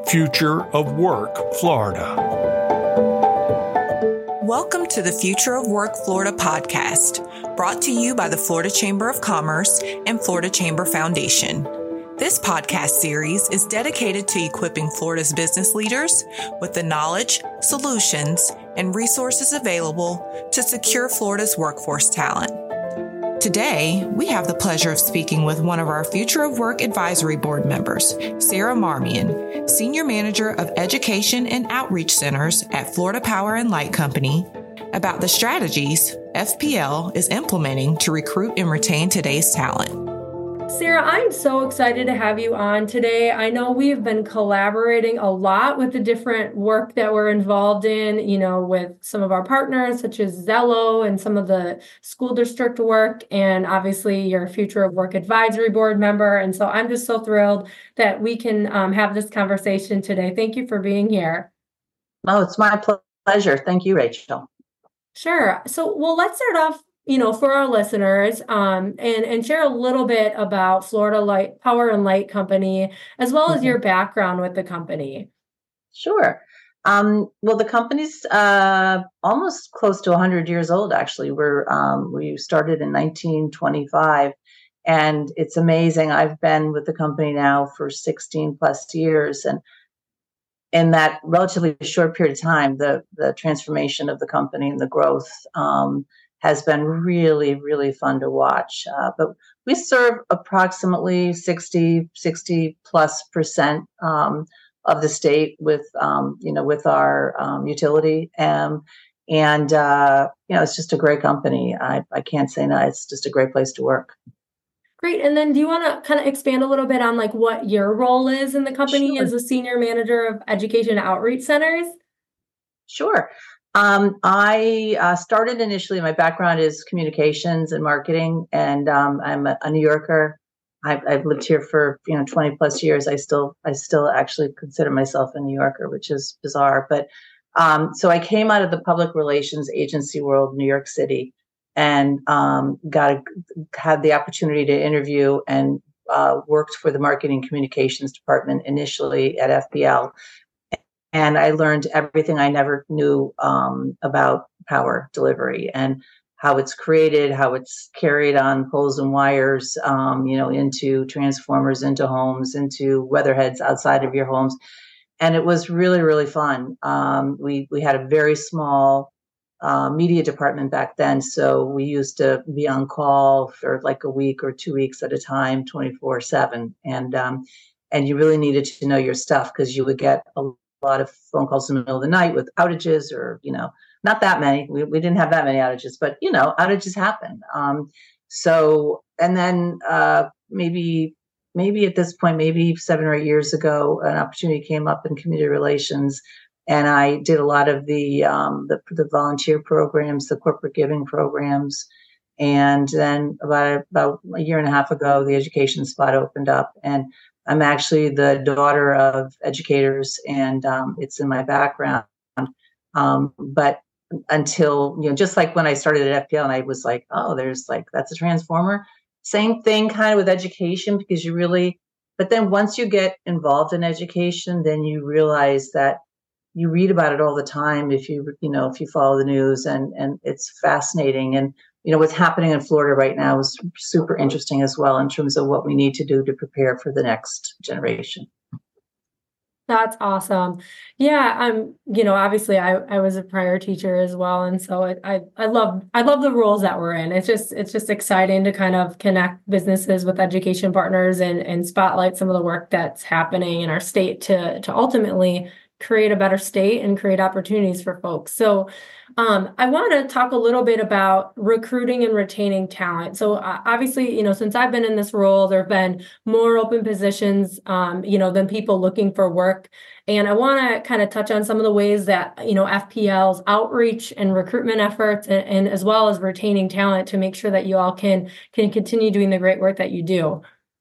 Future of Work Florida. Welcome to the Future of Work Florida podcast, brought to you by the Florida Chamber of Commerce and Florida Chamber Foundation. This podcast series is dedicated to equipping Florida's business leaders with the knowledge, solutions, and resources available to secure Florida's workforce talent. Today, we have the pleasure of speaking with one of our Future of Work Advisory Board members, Sarah Marmion, Senior Manager of Education and Outreach Centers at Florida Power and Light Company, about the strategies FPL is implementing to recruit and retain today's talent. Sarah, I'm so excited to have you on today. I know we've been collaborating a lot with the different work that we're involved in, with some of our partners, such as Zello and some of the school district work, and obviously your Future of Work Advisory Board member. And so I'm just so thrilled that we can have this conversation today. Thank you for being here. Oh, it's my pleasure. Thank you, Rachel. Sure. So, let's start off for our listeners, and share a little bit about Florida Power and Light Company, as well as your background with the company. Sure. Well, the company's almost close to 100 years old, actually. We started in 1925, and it's amazing. I've been with the company now for 16 plus years, and in that relatively short period of time, the transformation of the company and the growth has been really, really fun to watch. But we serve approximately 60 plus percent of the state with our utility. And it's just a great company. I can't say no. It's just a great place to work. Great. And then do you want to kind of expand a little bit on what your role is in the company as a Senior Manager of Education Outreach Centers? Sure. I started initially, my background is communications and marketing, and I'm a New Yorker. I've lived here for 20 plus years. I still actually consider myself a New Yorker, which is bizarre. But so I came out of the public relations agency world, New York City, and had the opportunity to interview and worked for the marketing communications department initially at FPL. And I learned everything I never knew about power delivery and how it's created, how it's carried on poles and wires, into transformers, into homes, into weatherheads outside of your homes. And it was really, really fun. We had a very small media department back then. So we used to be on call for like a week or 2 weeks at a time, 24/7. And you really needed to know your stuff because you would get a lot of phone calls in the middle of the night with outages or, not that many. We didn't have that many outages, but, outages happen. And then maybe at this point, maybe 7 or 8 years ago, an opportunity came up in community relations. And I did a lot of the volunteer programs, the corporate giving programs. And then about a year and a half ago, the education spot opened up. And I'm actually the daughter of educators, and it's in my background. But until, just like when I started at FPL and I was like, oh, that's a transformer. Same thing kind of with education, because but then once you get involved in education, then you realize that you read about it all the time if you follow the news, and it's fascinating. And what's happening in Florida right now is super interesting as well in terms of what we need to do to prepare for the next generation. That's awesome. Yeah, obviously I was a prior teacher as well, and so I love the roles that we're in. It's just exciting to kind of connect businesses with education partners and spotlight some of the work that's happening in our state to ultimately create a better state and create opportunities for folks. So I want to talk a little bit about recruiting and retaining talent. So obviously, since I've been in this role, there have been more open positions, than people looking for work. And I want to kind of touch on some of the ways that, FPL's outreach and recruitment efforts and as well as retaining talent to make sure that you all can continue doing the great work that you do.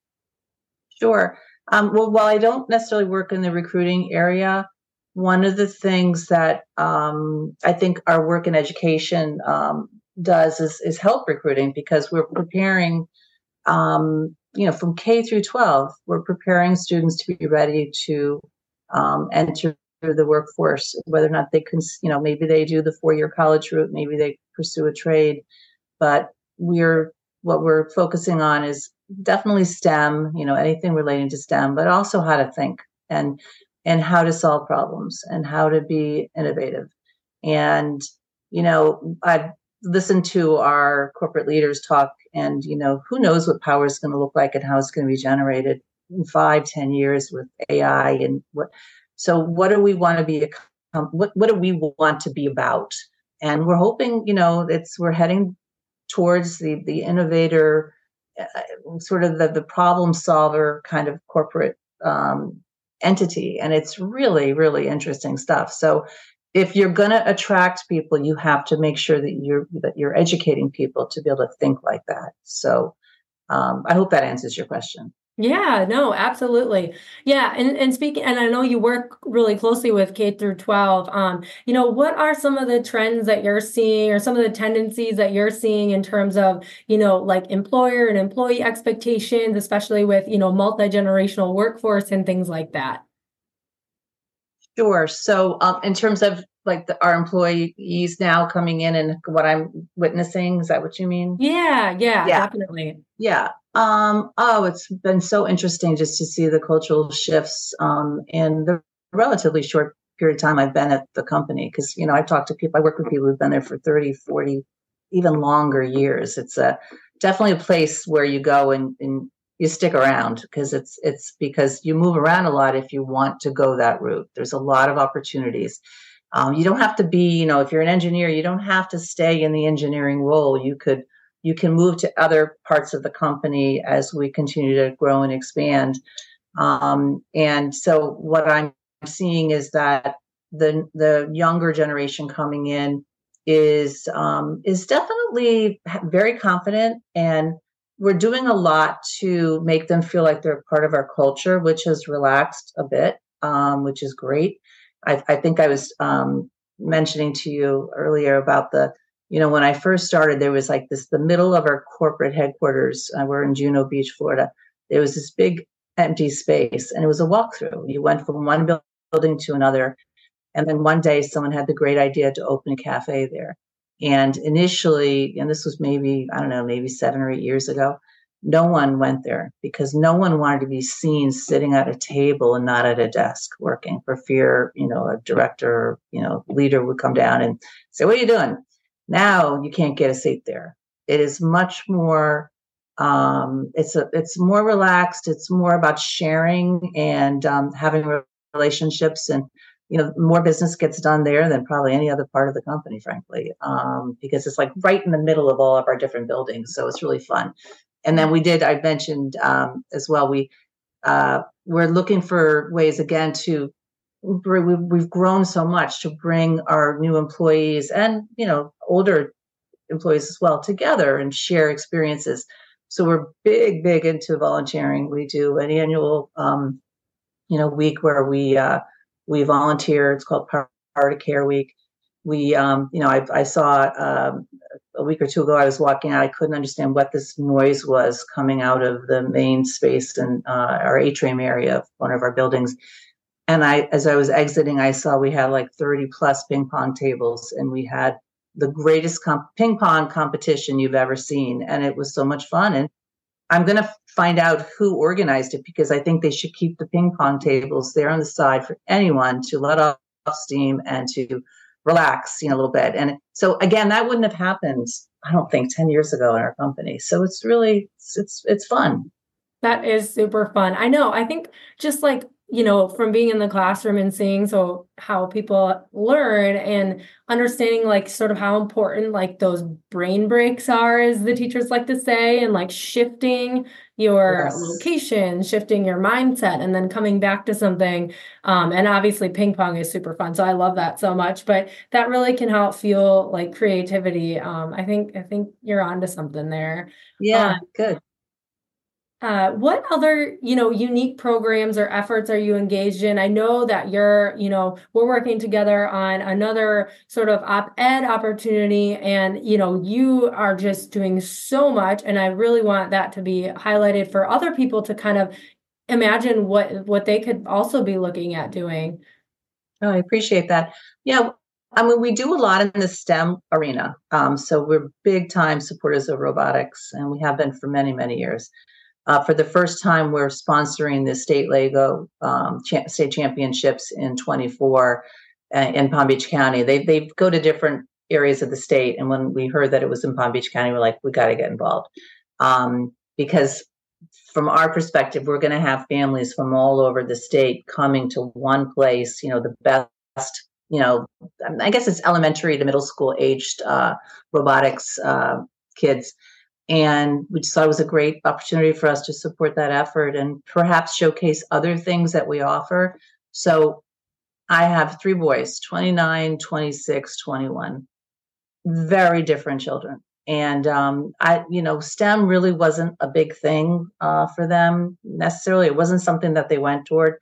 Sure. Well, while I don't necessarily work in the recruiting area, one of the things that I think our work in education does is help recruiting, because we're preparing, from K through 12, we're preparing students to be ready to enter the workforce, whether or not they can, maybe they do the 4-year college route, maybe they pursue a trade. But what we're focusing on is definitely STEM, anything relating to STEM, but also how to think and how to solve problems and how to be innovative. And, I've listened to our corporate leaders talk, and, who knows what power is going to look like and how it's going to be generated in 5-10 years with AI and so what do we want to be, what do we want to be about? And we're hoping, we're heading towards the innovator, sort of the problem solver kind of corporate entity. And it's really, really interesting stuff. So if you're going to attract people, you have to make sure that you're educating people to be able to think like that. So I hope that answers your question. Yeah, no, absolutely. Yeah. And speaking, and I know you work really closely with K through 12. What are some of the trends that you're seeing or some of the tendencies that you're seeing in terms of, like employer and employee expectations, especially with, multi-generational workforce and things like that? Sure. So in terms of like our employees now coming in and what I'm witnessing, is that what you mean? Yeah, definitely. Yeah. It's been so interesting just to see the cultural shifts in the relatively short period of time I've been at the company. Because, I've talked to people, I work with people who've been there for 30, 40, even longer years. It's definitely a place where you go and you stick around because it's because you move around a lot if you want to go that route. There's a lot of opportunities. You don't have to be, if you're an engineer, you don't have to stay in the engineering role. You can move to other parts of the company as we continue to grow and expand. And so what I'm seeing is that the younger generation coming in is definitely very confident, and we're doing a lot to make them feel like they're part of our culture, which has relaxed a bit, which is great. I think I was mentioning to you earlier about when I first started, there was like the middle of our corporate headquarters. We're in Juno Beach, Florida. There was this big empty space, and it was a walkthrough. You went from one building to another. And then one day someone had the great idea to open a cafe there. And initially, and this was maybe 7 or 8 years ago, no one went there because no one wanted to be seen sitting at a table and not at a desk working, for fear, a director, leader would come down and say, "What are you doing?" Now you can't get a seat there. It is much more, it's more relaxed. It's more about sharing and having relationships, and more business gets done there than probably any other part of the company, frankly, because it's like right in the middle of all of our different buildings. So it's really fun. And then I mentioned as well, we're looking for ways again to, we've grown so much, to bring our new employees and, older employees as well together and share experiences. So we're big into volunteering. We do an annual, week where we volunteer. It's called Power to Care Week. I saw a week or two ago, I was walking out. I couldn't understand what this noise was coming out of the main space in our atrium area of one of our buildings. And as I was exiting, I saw we had like 30 plus ping pong tables, and we had the greatest ping pong competition you've ever seen. And it was so much fun. And I'm going to find out who organized it, because I think they should keep the ping pong tables there on the side for anyone to let off steam and to relax, a little bit. And so again, that wouldn't have happened, I don't think, 10 years ago in our company. So it's really, it's fun. That is super fun. I know. I think just like, from being in the classroom and seeing how people learn and understanding like sort of how important like those brain breaks are, as the teachers like to say, and like shifting your location, shifting your mindset, and then coming back to something. And obviously ping pong is super fun. So I love that so much, but that really can help fuel like creativity. I think you're onto something there. Yeah, good. What other, unique programs or efforts are you engaged in? I know that we're working together on another sort of op-ed opportunity, and, you are just doing so much. And I really want that to be highlighted for other people to kind of imagine what they could also be looking at doing. Oh, I appreciate that. Yeah, I mean, we do a lot in the STEM arena. So we're big time supporters of robotics, and we have been for many, many years. For the first time, we're sponsoring the state Lego state championships in 24 in Palm Beach County. They go to different areas of the state, and when we heard that it was in Palm Beach County, we're like, we got to get involved, because from our perspective, we're going to have families from all over the state coming to one place. The best. I guess it's elementary to middle school aged robotics kids. And we just thought it was a great opportunity for us to support that effort and perhaps showcase other things that we offer. So I have 3 boys, 29, 26, 21, very different children. And STEM really wasn't a big thing for them necessarily. It wasn't something that they went toward.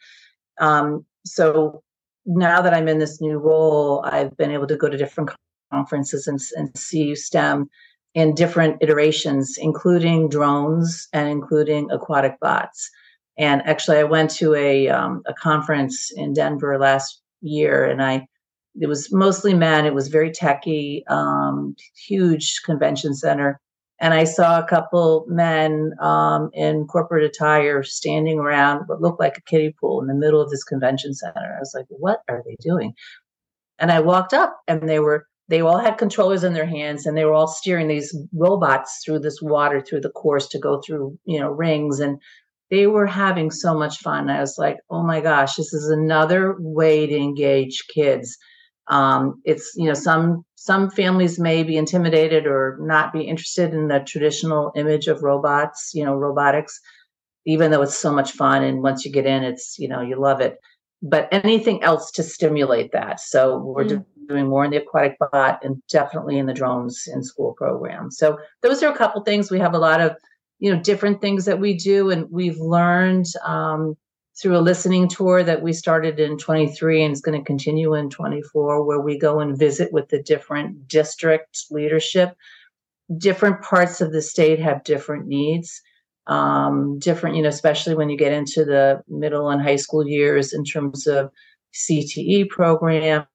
So now that I'm in this new role, I've been able to go to different conferences and see STEM in different iterations, including drones and including aquatic bots. And actually, I went to a conference in Denver last year, and it was mostly men. It was very techy, huge convention center. And I saw a couple men in corporate attire standing around what looked like a kiddie pool in the middle of this convention center. I was like, what are they doing? And I walked up, and they all had controllers in their hands, and they were all steering these robots through this water, through the course to go through, rings. And they were having so much fun. I was like, oh my gosh, this is another way to engage kids. It's, some families may be intimidated or not be interested in the traditional image of robots, robotics, even though it's so much fun. And once you get in, it's, you love it. But anything else to stimulate that. So we're doing more in the aquatic bot and definitely in the drones in school program. So those are a couple things. We have a lot of, different things that we do. And we've learned through a listening tour that we started in 23 and is going to continue in 24, where we go and visit with the different district leadership. Different parts of the state have different needs. Different, especially when you get into the middle and high school years in terms of CTE programs,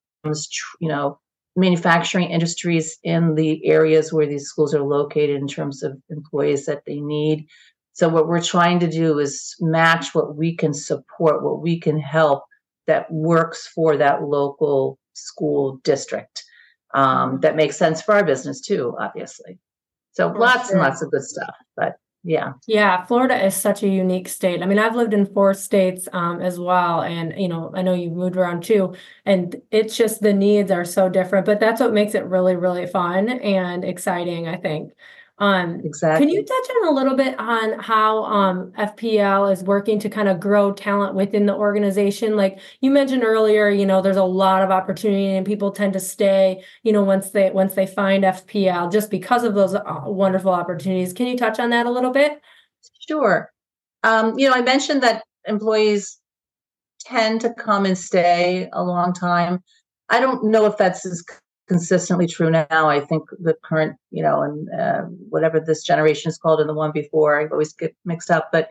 manufacturing industries in the areas where these schools are located in terms of employees that they need. So what we're trying to do is match what we can support, what we can help that works for that local school district. That makes sense for our business too, obviously. So lots and lots of good stuff, but yeah. Yeah, Florida is such a unique state. I mean, I've lived in 4 states as well. And, I know you've moved around too. And it's just the needs are so different. But that's what makes it really, really fun and exciting, I think. Exactly. Can you touch on a little bit on how FPL is working to kind of grow talent within the organization? Like you mentioned earlier, there's a lot of opportunity and people tend to stay, once they find FPL just because of those wonderful opportunities. Can you touch on that a little bit? Sure. I mentioned that employees tend to come and stay a long time. I don't know if that's as consistently true now. I think the current, and whatever this generation is called and the one before, I always get mixed up. But,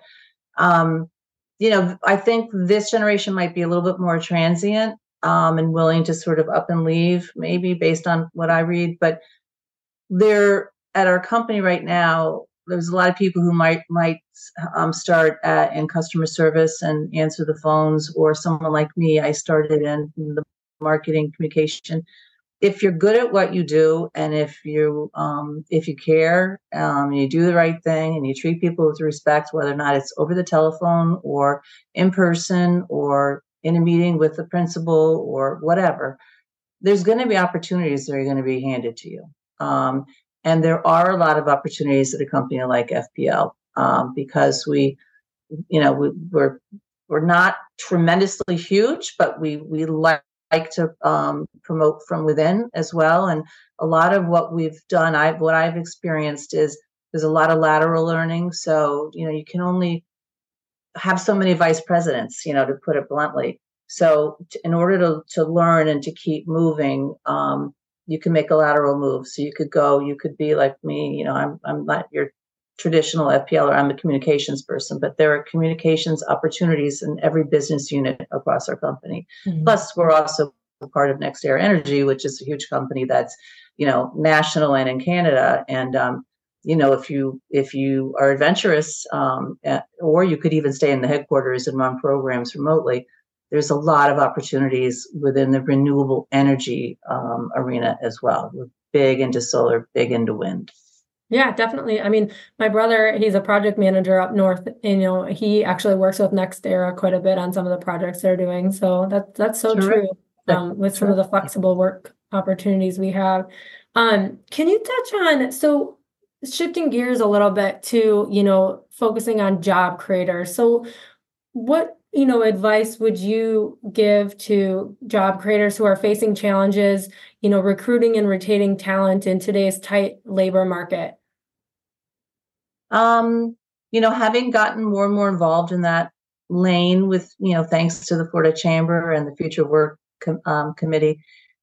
I think this generation might be a little bit more transient and willing to sort of up and leave, maybe based on what I read. But they're at our company right now. There's a lot of people who might start in customer service and answer the phones, or someone like me. I started in the marketing communication. If you're good at what you do, and if you care, you do the right thing, and you treat people with respect, whether or not it's over the telephone or in person or in a meeting with the principal or whatever, there's going to be opportunities that are going to be handed to you. And there are a lot of opportunities at a company like FPL because we're not tremendously huge, but we like to promote from within as well. And a lot of what we've done, what I've experienced is there's a lot of lateral learning. So, you can only have so many vice presidents, to put it bluntly. So in order to learn and to keep moving, you can make a lateral move. So you could be like me, I'm not your traditional FPL, or I'm a communications person, but there are communications opportunities in every business unit across our company. Mm-hmm. Plus, we're also part of NextEra Energy, which is a huge company that's, national and in Canada. And, if you are adventurous, or you could even stay in the headquarters and run programs remotely, there's a lot of opportunities within the renewable energy arena as well. We're big into solar, big into wind. Yeah, definitely. I mean, my brother, he's a project manager up north, and he actually works with NextEra quite a bit on some of the projects they're doing. So that's so true. With some of the flexible work opportunities we have. Can you touch on, so shifting gears a little bit to, focusing on job creators. So what, advice would you give to job creators who are facing challenges, recruiting and retaining talent in today's tight labor market? Having gotten more and more involved in that lane with, thanks to the Florida Chamber and the Future of Work Committee,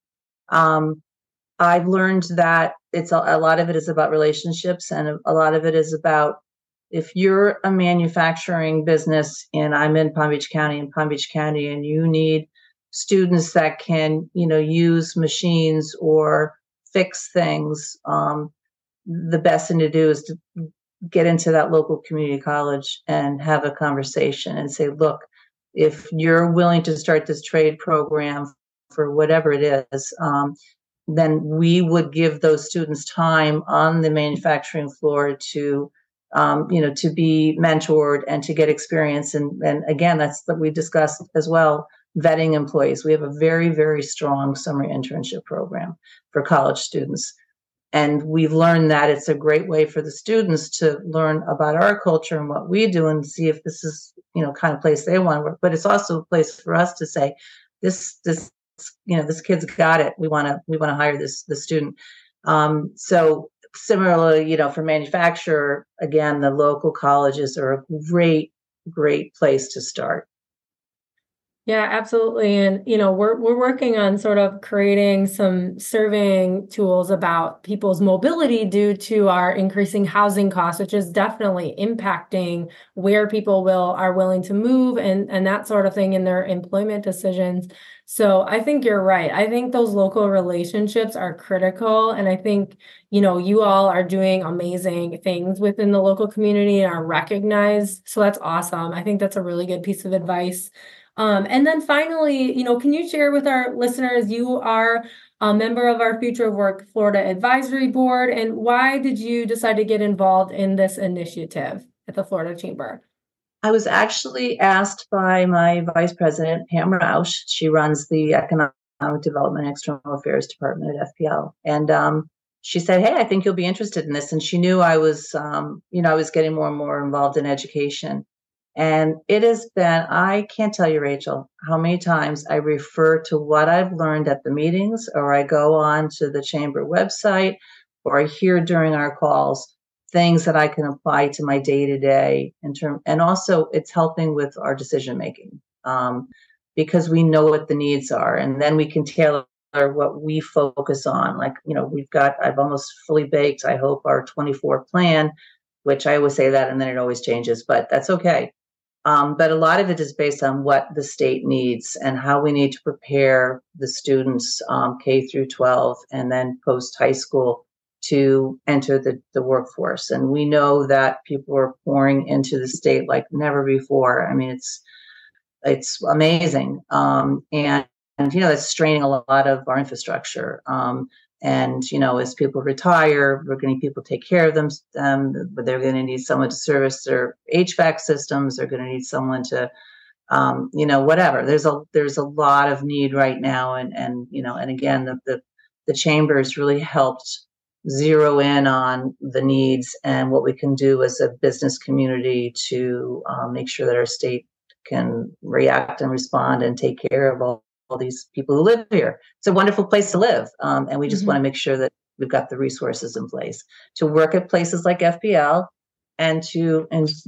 I've learned that a lot of it is about relationships, and a lot of it is about, if you're a manufacturing business and I'm in Palm Beach County, and you need students that can, use machines or fix things, the best thing to do is to get into that local community college and have a conversation and say, look, if you're willing to start this trade program for whatever it is, then we would give those students time on the manufacturing floor to be mentored and to get experience. And again, that's what we discussed as well, vetting employees. We have a very, very strong summer internship program for college students. And we've learned that it's a great way for the students to learn about our culture and what we do, and see if this is, kind of place they want to work. But it's also a place for us to say, this kid's got it. We want to hire this student. So similarly, for manufacturer, again, the local colleges are a great place to start. Yeah, absolutely. And, we're working on sort of creating some surveying tools about people's mobility due to our increasing housing costs, which is definitely impacting where people are willing to move and that sort of thing in their employment decisions. So I think you're right. I think those local relationships are critical. And I think, you all are doing amazing things within the local community and are recognized. So that's awesome. I think that's a really good piece of advice. And then finally, can you share with our listeners, you are a member of our Future of Work Florida Advisory Board, and why did you decide to get involved in this initiative at the Florida Chamber? I was actually asked by my vice president, Pam Rausch. She runs the Economic Development and External Affairs Department at FPL. And she said, hey, I think you'll be interested in this. And she knew I was, I was getting more and more involved in education. And it has been, I can't tell you, Rachel, how many times I refer to what I've learned at the meetings, or I go on to the Chamber website, or I hear during our calls things that I can apply to my day-to-day and also it's helping with our decision making, because we know what the needs are, and then we can tailor what we focus on. Like, I've almost fully baked, I hope, our 24 plan, which I always say that and then it always changes, but that's okay. But a lot of it is based on what the state needs and how we need to prepare the students, K through 12, and then post high school to enter the workforce. And we know that people are pouring into the state like never before. I mean, it's amazing. And that's straining a lot of our infrastructure. And, as people retire, we're going to need people to take care of them. But they're going to need someone to service their HVAC systems. They're going to need someone to, whatever. There's a lot of need right now. And again, the chamber has really helped zero in on the needs and what we can do as a business community to make sure that our state can react and respond and take care of all these people who live here. It's a wonderful place to live. And we just want to make sure that we've got the resources in place to work at places like FPL and to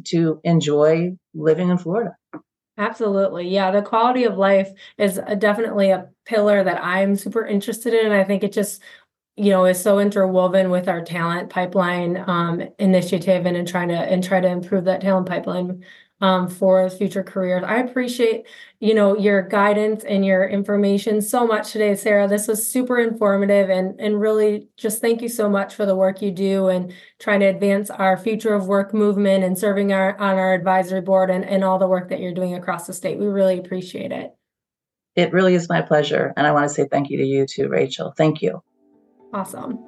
enjoy living in Florida. Absolutely. Yeah. The quality of life is definitely a pillar that I'm super interested in. And I think it just is so interwoven with our talent pipeline initiative and try to improve that talent pipeline for future careers. I appreciate, your guidance and your information so much today, Sarah. This was super informative and really just thank you so much for the work you do and trying to advance our future of work movement and serving on our advisory board and all the work that you're doing across the state. We really appreciate it. It really is my pleasure. And I want to say thank you to you too, Rachel. Thank you. Awesome.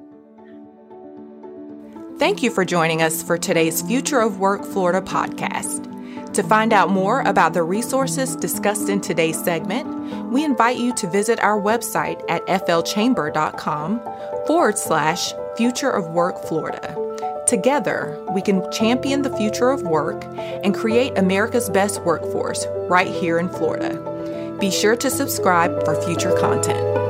Thank you for joining us for today's Future of Work Florida podcast. To find out more about the resources discussed in today's segment, we invite you to visit our website at flchamber.com/Future of Work Florida. Together, we can champion the future of work and create America's best workforce right here in Florida. Be sure to subscribe for future content.